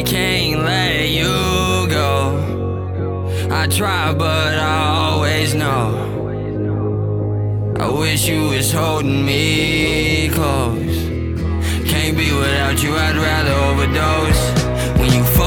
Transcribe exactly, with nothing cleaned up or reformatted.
I can't let you go. I try, but I always know. I wish you was holding me close. Can't be without you, I'd rather overdose.